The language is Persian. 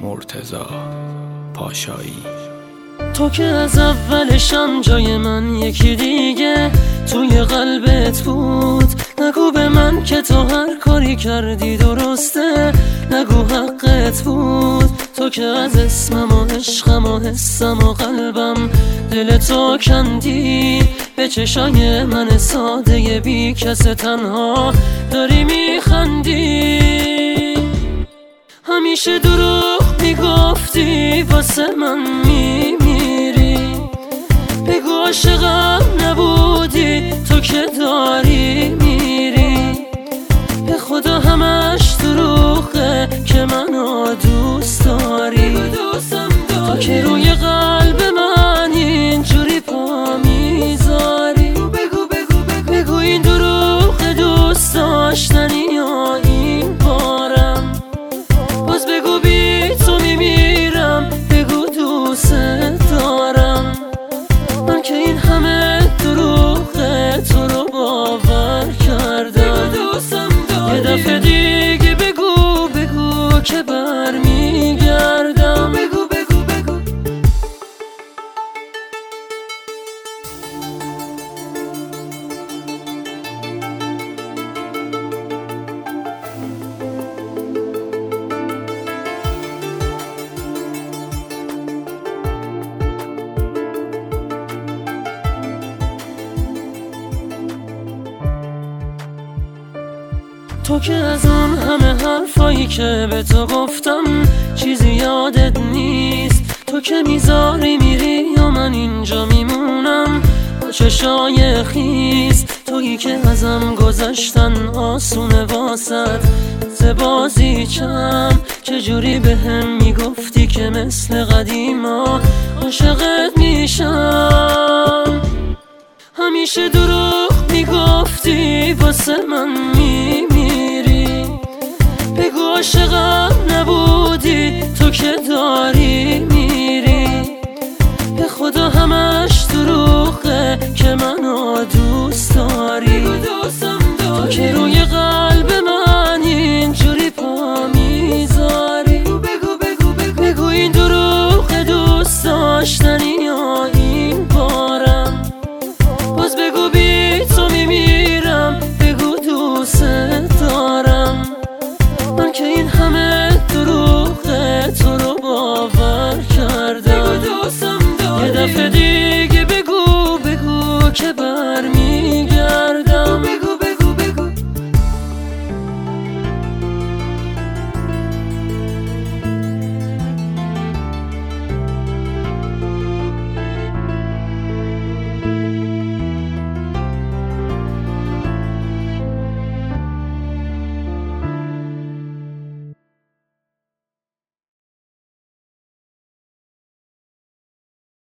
مرتضی پاشایی. تو که از اولشم جای من یکی دیگه توی قلبت بود. نگو به من که تو هر کاری کردی درسته، نگو حقت بود. تو که از اسمم و عشقم و حسم و قلبم دل تو کندی. به چشای من ساده بی کس تنها داری میخندی. همیشه دروغ میگفتی واسه من میمیری. بگو عاشقم نبودی تو که داری میری. به خدا همش دروغه که منو دوست داری. تو که روی قلب من اینجوری پا میذاری. بگو این دروغ دوست داشتنی یا این بارم. باز بگو بی تو میمیرم. بگو دوست دارم. من که این همه دروغه تو رو باور کردم. یه دفعه دیگه بگو که برمیگردم. بگو تو که از اون همه حرفایی که به تو گفتم چیزی یادت نیست. تو که میذاری میری یا من اینجا میمونم با چشای خیس. تویی که ازم گذشتن آسونه واسد زبازی چم. چجوری به هم میگفتی که مثل قدیما عاشقت میشم. همیشه دروغ میگفتی واسه من میمیری. بگو عاشقم نبود